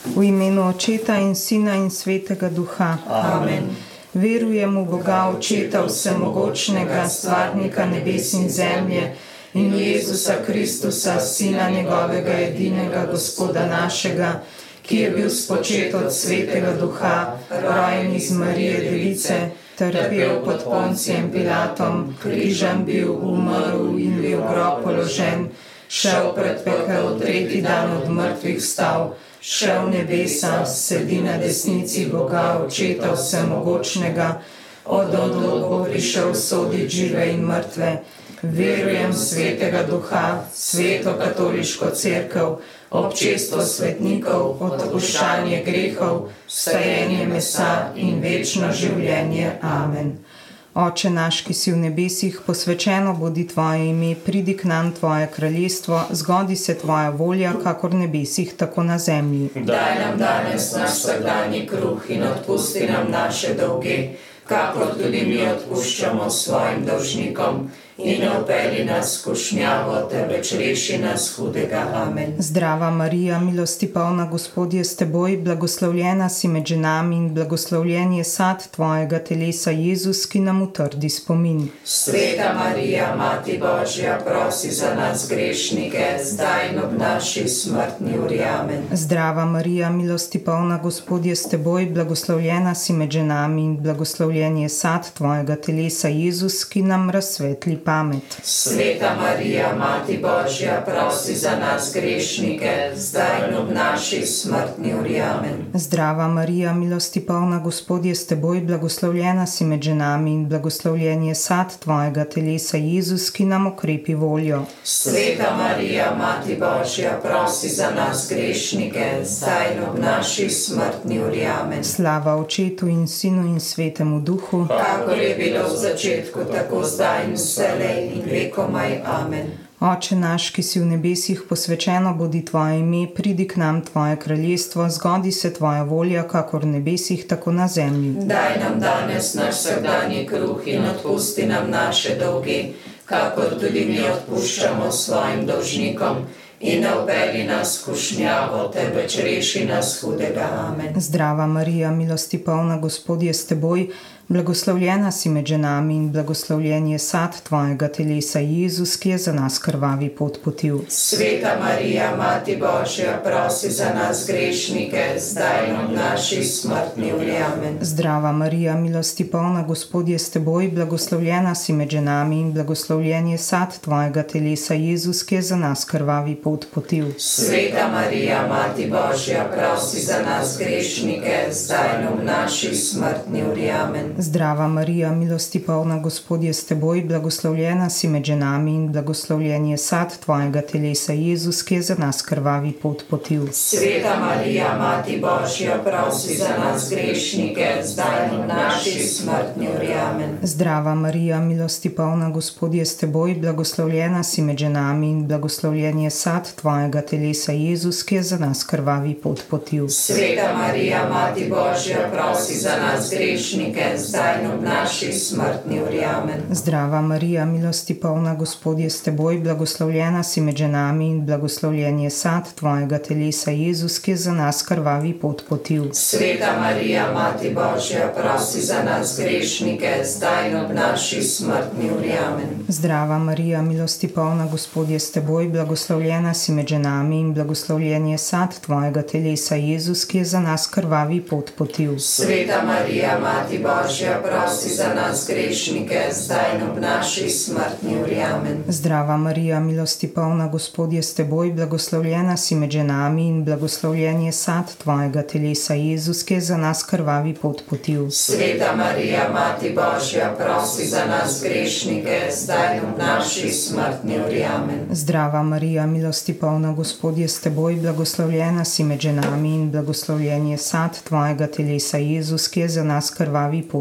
V imenu Očeta in Sina in Svetega Duha. Amen. Verujem v Boga Očeta vsemogočnega, stvarnika nebes in zemlje, in v Jezusa Kristusa, Sina njegovega edinega, Gospoda našega, ki je bil spočet od Svetega Duha, rojen iz Marije Device, trpel pod Poncijem Pilatom, križan bil, umrl in bil v grob položen, šel pred pekel, tretji dan od mrtvih vstal, šel v nebesa, sedi na desnici Boga Očeta vsemogočnega, od bo prišel sodit žive in mrtve. Verujem v Svetega Duha, Sveto katoliško cerkev, občestvo svetnikov, odpuščanje grehov, vstajenje mesa in večno življenje. Amen. Oče naš, ki si v nebesih, posvečeno bodi tvoje ime, pridi k nam tvoje kraljestvo, zgodi se tvoja volja, kakor v nebesih, tako na zemlji. Daj nam danes naš vsakdanji kruh in odpusti nam naše dolge, kakor tudi mi odpuščamo svojim dolžnikom. In ne vpelji nas v skušnjavo, temveč reši nas hudega. Amen. Zdrava Marija, milosti polna, Gospod je s teboj, blagoslovljena si med ženami in blagoslovljen je sad tvojega telesa, Jezus, ki nam utrdi spomin. Sveta Marija, Mati Božja, prosi za nas grešnike, zdaj in ob naši smrtni uri. Amen. Zdrava Marija, milosti polna, Gospod je s teboj, blagoslovljena si med ženami in blagoslovljen je sad tvojega telesa, Jezus, ki nam razsvetli pamet. Sveta Marija, Mati Božja, prosi za nas grešnike, zdaj in ob naši smrtni uri. Amen. Zdrava Marija, milosti polna, Gospod je s teboj, blagoslovljena si med ženami in blagoslovljen je sad tvojega telesa, Jezus, ki nam okrepi voljo. Sveta Marija, Mati Božja, prosi za nas grešnike, zdaj in ob naši smrtni uri. Amen. Slava Očetu in Sinu in Svetemu Duhu, kakor je bilo v začetku, tako zdaj in vselej in vekomaj. Amen. Oče naš, ki si v nebesih, posvečeno bodi tvoje ime, pridi k nam tvoje kraljestvo, zgodi se tvoja volja, kakor v nebesih, tako na zemlji. Daj nam danes naš vsakdanji kruh in odpusti nam naše dolge, kakor tudi mi odpuščamo svojim dolžnikom. In ne vpelji nas v skušnjavo, temveč reši nas hudega. Amen. Zdrava Marija, milosti polna, Gospod je s teboj, blagoslovljena si med ženami in blagoslovljen je sad tvojega telesa, Jezus, ki je za nas krvavi pot potil. Sveta Marija, Mati Božja, prosi za nas grešnike, zdaj in ob naši smrtni uri. Amen. Zdrava Marija, milosti polna, Gospod je s teboj, blagoslovljena si med ženami in blagoslovljen je sad tvojega telesa, Jezus, ki je za nas krvavi pot potil. Sveta Marija, Mati Božja, prosi za nas grešnike, zdaj in ob naši smrtni uri. Amen. Zdrava Marija, milosti polna, Gospod je s teboj, blagoslovljena si med ženami in blagoslovljen je sad tvojega telesa, Jezus, ki je za nas krvavi pot potil. Sveta Marija, Mati Božja, prosi za nas grešnike, zdaj in ob naši smrtni uri. Amen. Zdrava Marija, milosti polna, Gospod je s teboj, blagoslovljena si med ženami in blagoslovljen je sad tvojega telesa, Jezus, ki je za nas krvavi pot potil. Sveta Marija, Mati Božja, prosi za nas grešnike, zdaj in ob naši smrtni uri. Amen. Zdrava Marija, milosti polna, Gospod je s teboj, blagoslovljena si med ženami in blagoslovljen je sad tvojega telesa, Jezus, ki je za nas krvavi pot potil. Sveta Marija, Mati Božja, prosi za nas grešnike, zdaj in ob naši smrtni uri. Amen. Zdrava Marija, milosti polna, Gospod je s teboj, blagoslovljena si med ženami in blagoslovljen je sad tvojega telesa, Jezus, ki je za nas krvavi pot potil. Sveta Marija, Mati Božja, prosi za nas grešnike, zdaj in ob naši smrtni uri. Amen. Zdrava Marija, milosti polna, Gospod je s teboj, blagoslovljena si med ženami in blagoslovljen je sad tvojega telesa, Jezus, ki je za nas krvavi pot potil. Sveta Marija, Mati Božja, prosi za nas grešnike, zdaj in ob naši smrtni uri. Amen. Zdrava Marija, milosti polna, Gospod je s teboj, blagoslovljena si med ženami in blagoslovljen je sad tvojega telesa, Jezus, ki je za nas krvavi pot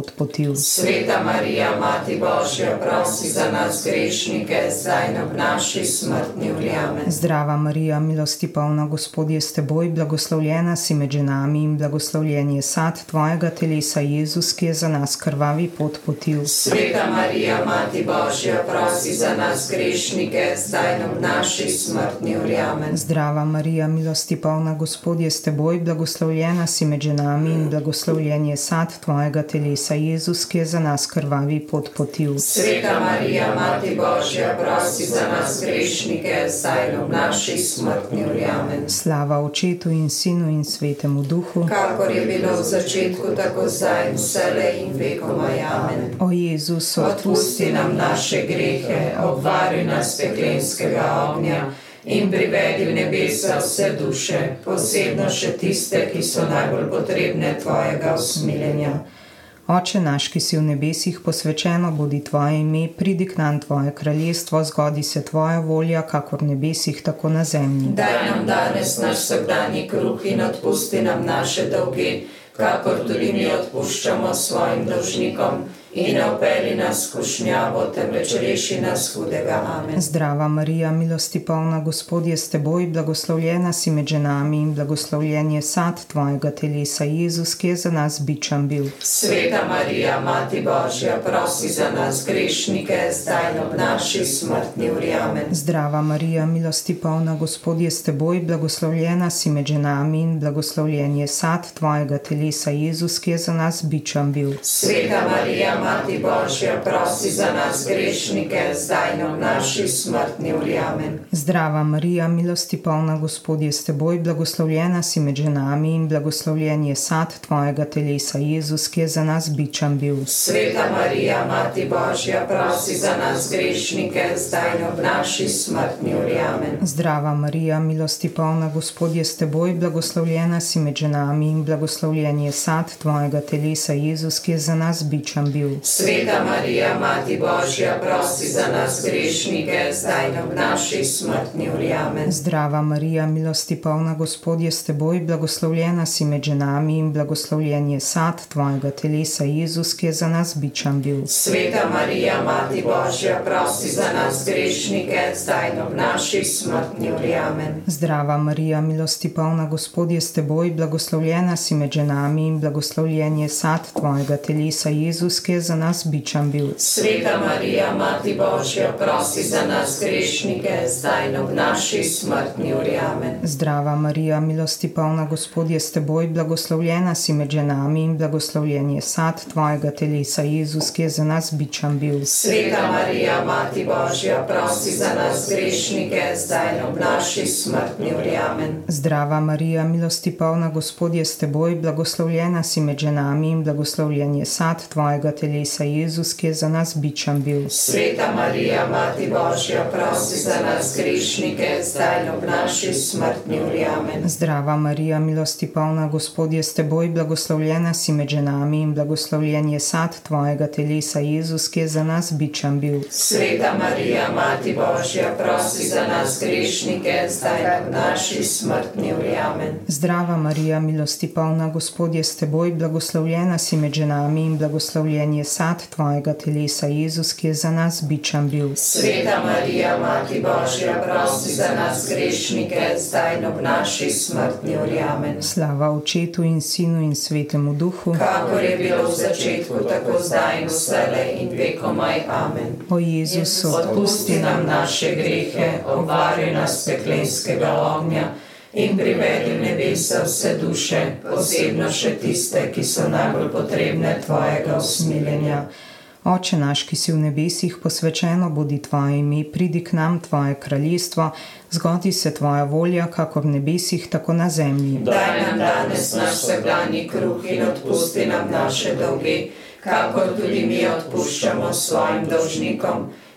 pot potil. Sveta Marija, Mati Božja, prosi za nas grešnike, zdaj in ob naši smrtni uri. Amen. Zdrava Marija, milosti polna, Gospod je s teboj, blagoslovljena si med ženami in blagoslovljen je sad tvojega telesa, Jezus, ki je za nas krvavi pot potil. Sveta Marija, Mati Božja, prosi za nas grešnike, zdaj in ob naši smrtni uri. Amen. Zdrava Marija, milosti polna, Gospod je s teboj, blagoslovljena si med ženami in blagoslovljen je sad tvojega telesa, Jezus, ki je za nas krvavi pot potil. Sveta Marija, Mati Božja, prosi za nas grešnike, zdaj in ob naši smrtni uri. Amen. Slava Očetu in Sinu in Svetemu Duhu, kakor je bilo v začetku, tako zdaj in vselej in vekomaj. Amen. O Jezus, odpusti nam naše grehe, obvari nas peklenskega ognja in privedi v nebesa vse duše, posebno še tiste, ki so najbolj potrebne tvojega usmiljenja. Oče naš, ki si v nebesih, posvečeno bodi tvoje ime, pridi k nam tvoje kraljestvo, zgodi se tvoja volja, kakor v nebesih, tako na zemlji. Daj nam danes naš vsakdanji kruh in odpusti nam naše dolge, kakor tudi mi odpuščamo svojim dolžnikom. In ne vpelji nas v skušnjavo, temveč reši nas hudega. Amen. Zdrava Marija, milosti polna, Gospod je s teboj, blagoslovljena si med ženami in blagoslovljen je sad tvojega telesa, Jezus, ki je za nas bičan bil. Sveta Marija, Mati Božja, prosi za nas grešnike, zdaj in ob naši smrtni uri. Amen. Zdrava Marija, milosti polna, Gospod je s teboj, blagoslovljena si med ženami in blagoslovljen je sad tvojega telesa, Jezus, ki je za nas bičan bil. Sveta Marija, Mati Božja, prosi za nas grešnike, zdaj in ob naši smrtni uri. Amen. Zdrava Marija, milosti polna, Gospod je s teboj, blagoslovljena si med ženami in blagoslovljen je sad tvojega telesa, Jezus, ki je za nas bičan bil. Sveta Marija, Mati Božja, prosi za nas grešnike, zdaj in ob naši smrtni uri. Amen. Zdrava Marija, milosti polna, Gospod je s teboj, blagoslovljena si med ženami in blagoslovljen je sad tvojega telesa, Jezus, ki je za nas bičan bil. Sveta Marija, Mati Božja, prosi za nas grešnike, zdaj in ob naši smrtni uri. Amen. Zdrava Marija, milosti polna, Gospod je s teboj, blagoslovljena si med ženami in blagoslovljen je sad tvojega telesa, Jezus, ki je za nas bičan bil. Sveta Marija, Mati Božja, prosi za nas grešnike, zdaj in ob naši smrtni uri. Amen. Zdrava Marija, milosti polna, Gospod je s teboj, blagoslovljena si med ženami in blagoslovljen je sad tvojega telesa, Jezus, ki je za nas bičan bil. Sveta Marija, Mati Božja, prosi za nas grešnike, zdaj in ob naši smrtni uri. Amen. Zdrava Marija, milosti polna, Gospod je s teboj, blagoslovljena si med ženami in blagoslovljen je sad tvojega telesa, Jezus, ki je za nas bičan bil. Sveta Marija, Mati Božja, prosi za nas grešnike, zdaj in ob naši smrtni uri. Amen. Zdrava Marija, milosti polna, Gospod je s teboj, blagoslovljena si med ženami in blagoslovljen je sad tvojega telesa, Jezus, ki je za nas bičan bil. Sveta Marija, Mati Božja, prosi za nas grešnike, zdaj in ob naši smrtni uri. Amen. Zdrava Marija, milosti polna, Gospod je s teboj, blagoslovljena si med ženami in blagoslovljen je sad tvojega telesa, Jezus, ki je za nas bičan bil. Sveta Marija, Mati Božja, prosi za nas grešnike, zdaj in ob naši smrtni uri. Amen. Zdrava Marija, milosti polna, Gospod je s teboj, blagoslovljena si med ženami in blagoslovljen je sad tvojega telesa, Jezus, ki je za nas bičan bil. Sveta Marija, Mati Božja, prosi za nas grešnike, zdaj in ob naši smrtni uri. Amen. Slava Očetu in Sinu in Svetemu Duhu, kakor je bilo v začetku, tako zdaj in vselej in vekomaj. Amen. O Jezus, odpusti nam naše grehe, obvari nas peklenskega ognja in privedi v nebesa vse duše, posebno še tiste, ki so najbolj potrebne tvojega usmiljenja. Oče naš, ki si v nebesih, posvečeno bodi tvoje ime, pridi k nam tvoje kraljestvo, zgodi se tvoja volja, kakor v nebesih, tako na zemlji. Daj nam danes naš vsakdanji kruh in odpusti nam naše dolge, kakor tudi mi odpuščamo svojim dolžnikom.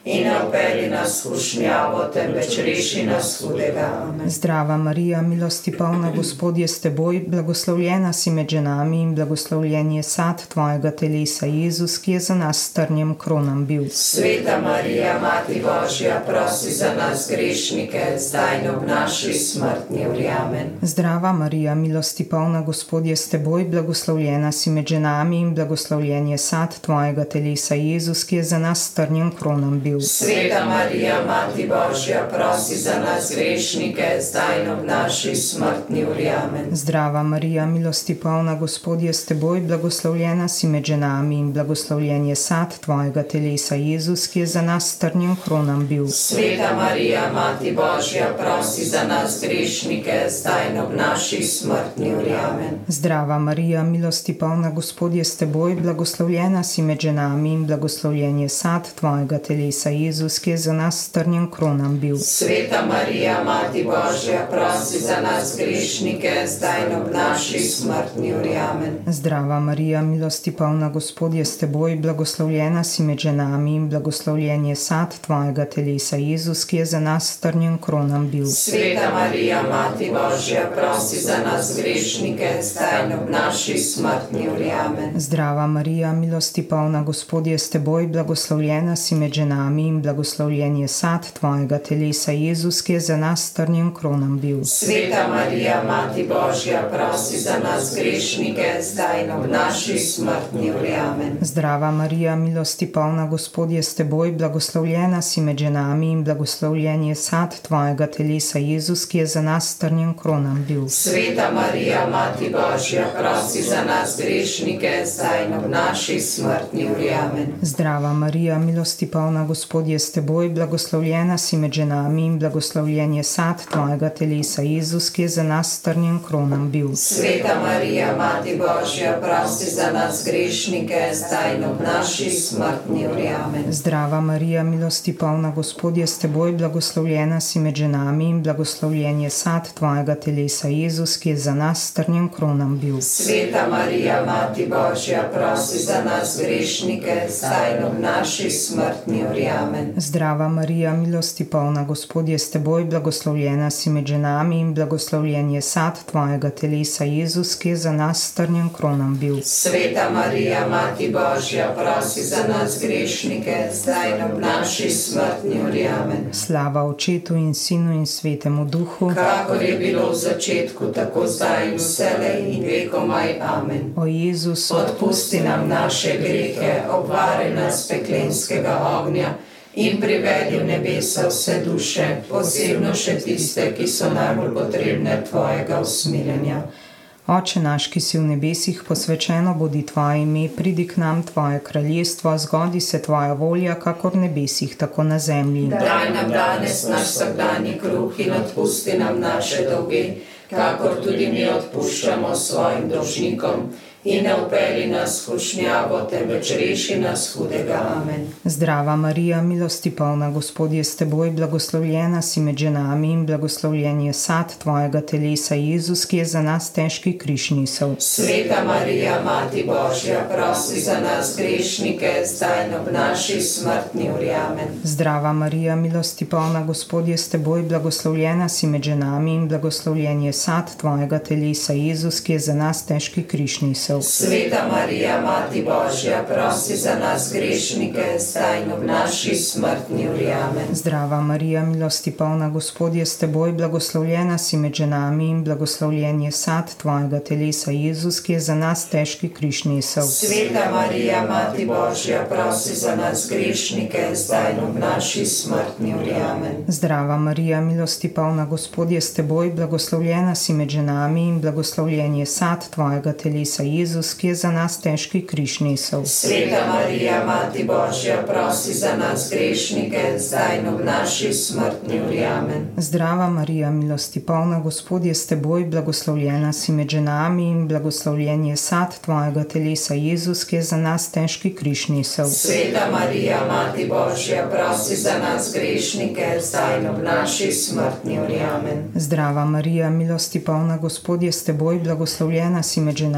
in ne vpelji nas v skušnjavo, temveč reši nas hudega. Amen. Zdrava Marija, milosti polna, Gospod je s teboj, blagoslovljena si med ženami in blagoslovljen je sad tvojega telesa, Jezus, ki je za nas s trnjem kronan bil. Sveta Marija, Mati Božja, prosi za nas grešnike, zdaj in ob naši smrtni uri. Amen. Zdrava Marija, milosti polna, Gospod je s teboj, blagoslovljena si med ženami in blagoslovljen je sad tvojega telesa, Jezus, ki je za nas s trnjem kronan bil. Sveta Marija, Mati Božja, prosi za nas grešnike, zdaj in ob naši smrtni uri. Amen. Zdrava Marija, milosti polna, Gospod je s teboj, blagoslovljena si med ženami in blagoslovljen je sad tvojega telesa, Jezus, ki je za nas s trnjem kronan bil. Sveta Marija, Mati Božja, prosi za nas grešnike, zdaj in ob naši smrtni uri. Amen. Zdrava Marija, milosti polna, Gospod je s teboj, blagoslovljena si med ženami in blagoslovljen je sad tvojega telesa, Jezus, ki je za nas s trnjem kronan bil. Sveta Marija, Mati Božja, prosi za nas grešnike, zdaj in ob naši smrtni uri. Amen. Zdrava Marija, milosti polna, Gospod je s teboj, blagoslovljena si med ženami in blagoslovljen je sad tvojega telesa, Jezus, ki je za nas s trnjem kronan bil. Sveta Marija, Mati Božja, prosi za nas grešnike, zdaj in ob naši smrtni uri. Amen. Zdrava Marija, milosti polna, Gospod je s teboj, blagoslovljena si med ženami in blagoslovljen je sad tvojega telesa, Jezus, ki je za nas s trnjem kronan bil. Sveta Marija, Mati Božja, prosi za nas grešnike, zdaj in ob naši smrtni uri. Amen. Zdrava Marija, milosti polna, Gospod je s teboj, blagoslovljena si med ženami in blagoslovljen je sad tvojega telesa, Jezus, ki je za nas s trnjem kronan bil. Sveta Marija, Mati Božja, prosi za nas grešnike, zdaj in ob naši smrtni uri. Amen. Zdrava Marija, milosti polna, Gospod je s teboj, blagoslovljena si med ženami in blagoslovljen je sad tvojega telesa, Jezus, ki je za nas s trnjem kronan bil. Sveta Marija, Mati Božja, prosi za nas grešnike, zdaj in ob naši smrtni uri. Amen. Zdrava Marija, milosti polna, Gospod je s teboj, blagoslovljena si med ženami in blagoslovljen je sad tvojega telesa, Jezus, ki je za nas s trnjem kronan bil. Sveta Marija, Mati Božja, prosi za nas grešnike, zdaj in ob naši smrtni uri. Amen. Zdrava Marija, milosti polna, Gospod je s teboj, blagoslovljena si med ženami in blagoslovljen je sad tvojega telesa, Jezus, ki je za nas s trnjem kronan bil. Sveta Marija, Mati Božja, prosi za nas grešnike, zdaj in ob naši smrtni uri. Amen. Slava Očetu in Sinu in Svetemu Duhu, kakor je bilo v začetku, tako zdaj in vselej in vekomaj. Amen. o Jezus, Odpusti nam naše grehe, obvari nas peklenskega ognja in privedi v nebesa vse duše, posebno še tiste, ki so najbolj potrebne tvojega usmiljenja. Oče naš, ki si v nebesih, posvečeno bodi tvoje ime, pridi k nam tvoje kraljestvo, zgodi se tvoja volja, kakor v nebesih, tako na zemlji. Daj nam danes naš vsakdanji kruh in odpusti nam naše dolge, kakor tudi mi odpuščamo svojim dolžnikom. In ne vpelji nas v skušnjavo, temveč reši nas hudega. Amen. Zdrava Marija, milosti polna, Gospod je s teboj, blagoslovljena si med ženami in blagoslovljen je sad tvojega telesa, Jezus, ki je za nas težki križ nesel. Sveta Marija, Mati Božja, prosi za nas grešnike, zdaj in ob naši smrtni uri. Amen. Zdrava Marija, milosti polna, Gospod je s teboj, blagoslovljena si med ženami in blagoslovljen je sad tvojega telesa, Jezus, ki je za nas težki križ nesel. Sveta Marija, Mati Božja, prosi za nas grešnike, zdaj in ob naši smrtni uri. Amen. Zdrava Marija, milosti polna, Gospod je s teboj, blagoslovljena si med ženami in blagoslovljen je sad tvojega telesa, Jezus, ki je za nas težki križ nesel. Sveta Marija, Mati Božja, prosi za nas grešnike, zdaj in ob naši smrtni uri. Amen. Zdrava Marija, milosti polna, Gospod je s teboj, blagoslovljena si med ženami in blagoslovljen je sad tvojega telesa, Jezus, ki je za nas težki križ nesel. Sveta Marija, Mati Božja, prosi za nas grešnike, zdaj in ob naši smrtni uri. Amen. Zdrava Marija, milosti polna, Gospod je s teboj, blagoslovljena si med ženami in blagoslovljen je sad tvojega telesa, Jezus, ki je za nas težki križ nesel. Sveta Marija, Mati Božja, prosi za nas grešnike, zdaj in ob naši smrtni uri. Amen. Zdrava Marija, milosti polna, Gospod je s teboj, blagoslovljena si med ženami in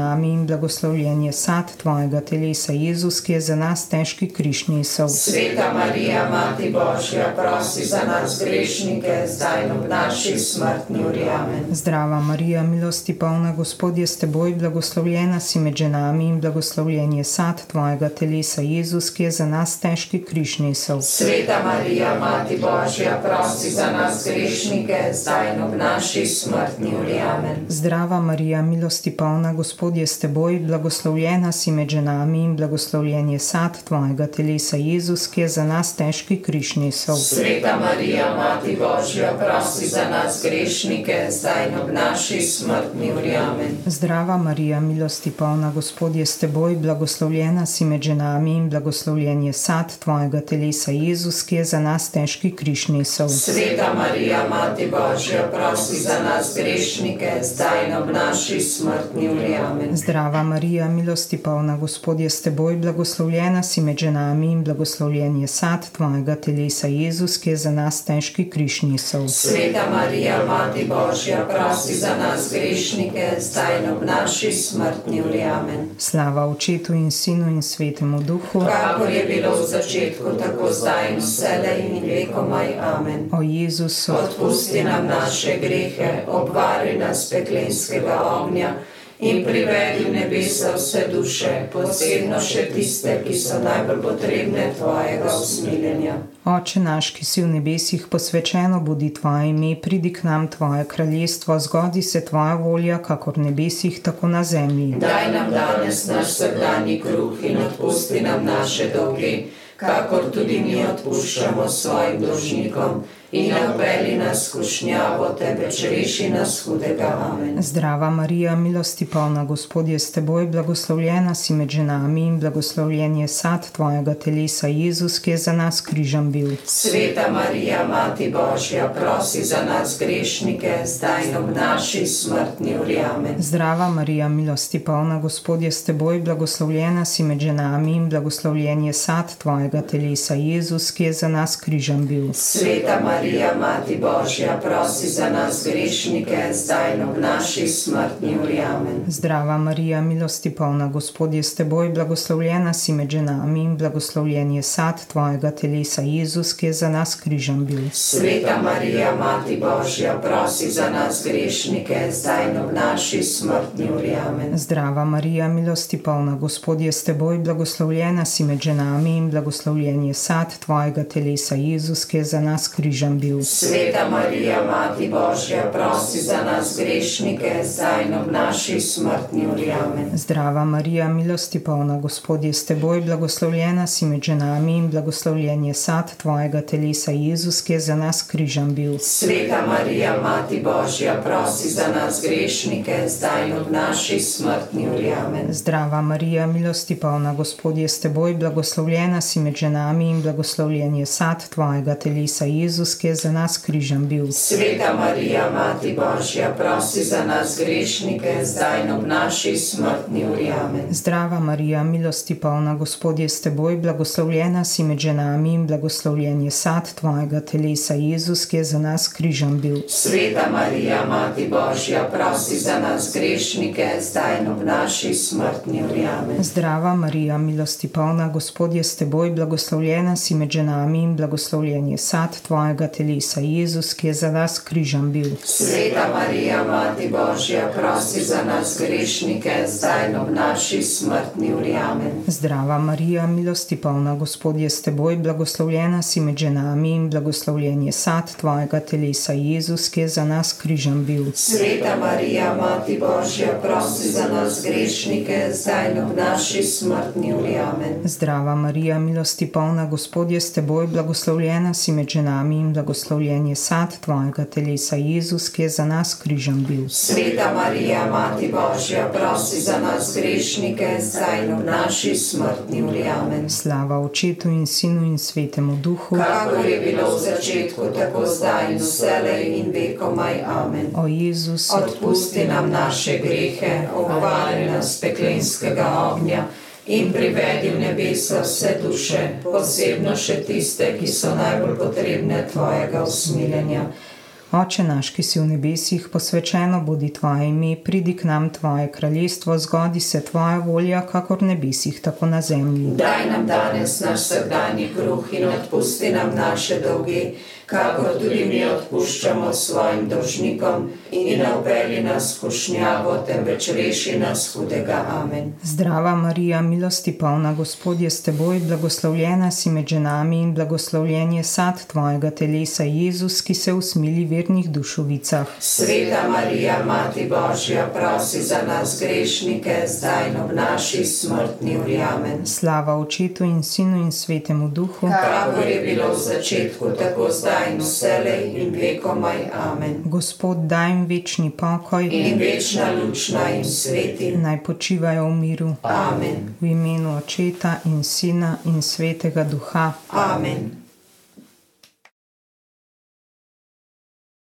blagoslovljen je sad tvojega telesa, Jezus, ki je za nas težki križ nesel. Sveta Marija, Mati Božja, prosi za nas grešnike, zdaj in ob naši smrtni uri. Amen. Zdrava Marija, milosti polna, Gospod je s teboj, blagoslovljena si med ženami in blagoslovljen je sad tvojega telesa, Jezus, ki je za nas težki križ nesel. Sveta Marija, Mati Božja, prosi za nas grešnike, zdaj in ob naši smrtni uri. Amen. Zdrava Marija, milosti polna, Gospod je s teboj, blagoslovljena si med ženami in blagoslovljen je sad tvojega telesa, Jezus, ki je za nas težki križ nesel. Sveta Marija, Mati Božja, prosi za nas grešnike, zdaj in ob naši smrtni uri. Amen. Zdrava Marija, milosti polna, Gospod je s teboj, blagoslovljena si med ženami in blagoslovljen je sad tvojega telesa, Jezus, ki je za nas težki križ nesel. Sveta Marija, Mati Božja, prosi za nas grešnike, zdaj in ob naši smrtni uri. Amen. Zdrava Marija, milosti polna, Gospod je s teboj, blagoslovljena si med ženami in blagoslovljen je sad tvojega telesa, Jezus, ki je za nas težki križ nesel. Sveta Marija, Mati Božja, prosi za nas grešnike, zdaj in ob naši smrtni uri. Amen. Slava Očetu in Sinu in Svetemu Duhu, kakor je bilo v začetku, tako zdaj in vselej in vekomaj. Amen. o Jezusu, Odpusti nam naše grehe, obvari nas peklenskega ognja in privedi v nebesa vse duše, posebno še tiste, ki so najbolj potrebne tvojega usmiljenja. Oče naš, ki si v nebesih, posvečeno bodi tvoje ime, pridi k nam tvoje kraljestvo, zgodi se tvoja volja, kakor v nebesih, tako na zemlji. Daj nam danes naš vsakdanji kruh in odpusti nam naše dolge, kakor tudi mi odpuščamo svojim dolžnikom. In ne vpelji nas v skušnjavo, temveč reši nas hudega. Amen. Zdrava Marija, milosti polna, Gospod je s teboj, blagoslovljena si med ženami in blagoslovljen je sad tvojega telesa, Jezus, ki je za nas križem bil. Sveta Marija, Mati Božja, prosi za nas grešnike, zdaj in ob naši smrtni uri. Amen. Zdrava Marija, milosti polna, Gospod je s teboj, blagoslovljena si med ženami in blagoslovljen je sad tvojega telesa, Jezus, ki je za nas križem bil. Sveta Marija, Mati Božja, prosi za nas grešnike, zdaj in ob naši smrtni uri. Amen. Zdrava Marija, milosti polna, Gospod je s teboj, blagoslovljena si med ženami in blagoslovljen je sad tvojega telesa, Jezus, ki je za nas križem bil. Sveta Marija, Mati Božja, prosi za nas grešnike, zdaj in ob naši smrtni uri. Amen. Zdrava Marija, milosti polna, Gospod je s teboj, blagoslovljena si med ženami in blagoslovljen je sad tvojega telesa, Jezus, ki je za nas križem bil. Sveta Marija, Mati Božja, prosi za nas grešnike, zdaj in ob naši smrtni uri. Amen. Zdrava Marija, milosti polna, Gospod je s teboj, blagoslovljena si med ženami in blagoslovljen je sad tvojega telesa, Jezus, ki je za nas križem bil. Sveta Marija, Mati Božja, prosi za nas grešnike, zdaj in ob naši smrtni uri. Amen. Zdrava Marija, milosti polna, Gospod je s teboj, blagoslovljena si med ženami in blagoslovljen je sad tvojega telesa, Jezus, ki je za nas križem bil. Sveta Marija, Mati Božja, prosi za nas grešnike, zdaj in ob naši smrtni uri. Amen. Zdrava Marija, milosti polna, Gospod je s teboj, blagoslovljena si med ženami in blagoslovljen je sad tvojega telesa, Jezus, ki je za nas križem bil. Sveta Marija, Mati Božja, prosi za nas grešnike, zdaj in ob naši smrtni uri. Amen. Zdrava Marija, milosti polna, Gospod je s teboj, blagoslovljena si med ženami in blagoslovljen je sad tvojega telesa, Jezus, ki je za nas križem bil. Sveta Marija, Mati Božja, prosi za nas grešnike, zdaj in ob naši smrtni uri. Amen. Zdrava Marija, milosti polna, Gospod je s teboj, blagoslovljena si med ženami in blagoslovljen je sad tvojega telesa, Jezus, ki je za nas križem bil. Sveta Marija, Mati Božja, prosi za nas grešnike, zdaj in ob naši smrtni uri. Amen. Zdrava Marija, milosti polna, Gospod je s teboj, blagoslovljena si med ženami in blagoslovljen je sad tvojega telesa, Jezus, ki je za nas križem bil. Sveta Marija, Mati Božja, prosi za nas grešnike, zdaj in ob naši smrtni uri. Amen. Slava Očetu in Sinu in Svetemu Duhu, kakor je bilo v začetku, tako zdaj in vselej in vekomaj. Amen. o Jezus, Odpusti nam naše grehe, obvari nas peklenskega ognja in privedi v nebesa vse duše, posebno še tiste, ki so najbolj potrebne tvojega usmiljenja. Oče naš, ki si v nebesih, posvečeno bodi tvoje ime, pridi k nam tvoje kraljestvo, zgodi se tvoja volja, kakor v nebesih, tako na zemlji. Daj nam danes naš vsakdanji kruh in odpusti nam naše dolge, kakor tudi mi odpuščamo svojim dolžnikom, in ne vpelji nas v skušnjavo, temveč reši nas hudega. Amen. Zdrava Marija, milosti polna, Gospod je s teboj, blagoslovljena si med ženami in blagoslovljen je sad tvojega telesa, Jezus, ki se usmili vernih dušovicah. Sveta Marija, Mati Božja, prosi za nas grešnike, zdaj in ob naši smrtni uri. Amen. Slava Očetu in Sinu in Svetemu Duhu, kakor je bilo v začetku, tako zdaj in vselej in vekomaj. Amen. Gospod, daj jim večni pokoj In večna luč naj jim sveti. naj počivajo v miru. Amen. V imenu Očeta in Sina in Svetega Duha. Amen.